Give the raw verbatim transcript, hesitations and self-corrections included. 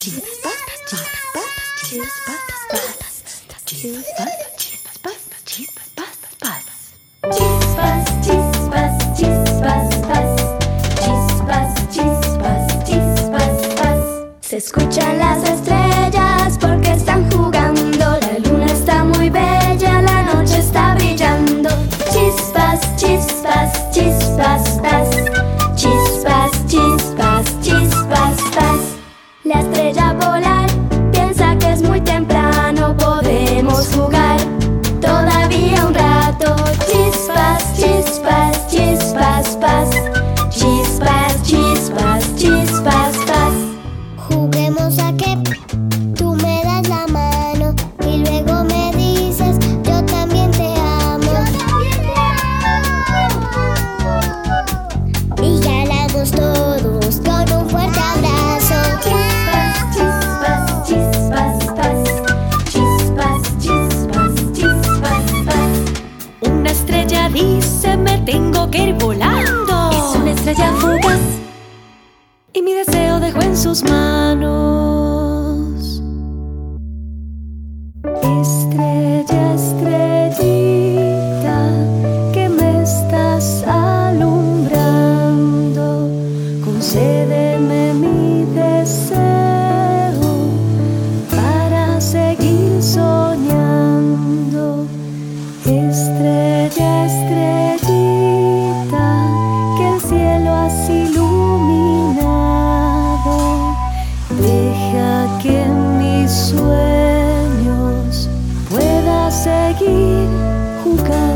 Chispas, chispas, chispas, chispas, chispas, chispas, chispas, chispas, chispas, chispas, chispas, chispas, chispas. Se escuchan las estrellas porque están jugando. La luna está muy bella, la noche está brillando. Chispas, chispas, chispas, chispas, chispas, chispas, chispas. La estrella polar piensa que es muy temprano, podemos jugar todavía un rato. Chispas, chispas, chispas, pas. Chispas, chispas, chispas, pas. Juguemos a que tú me das la mano y luego me dices yo también te amo. Yo también te amo. Y ganamos todos con un fuerte abrazo. Chispas, chispas, chispas, pas. Chispas, chispas, chispas, pas. Una estrella dice me tengo que ir volando. Es una estrella fugaz Y mi deseo dejo en sus manos. Estrella, estrellita, que me estás alumbrando, concédeme mi deseo para seguir soñando. Estrella, estrellita, que el cielo has iluminado, deja que mis sueños pueda seguir jugando.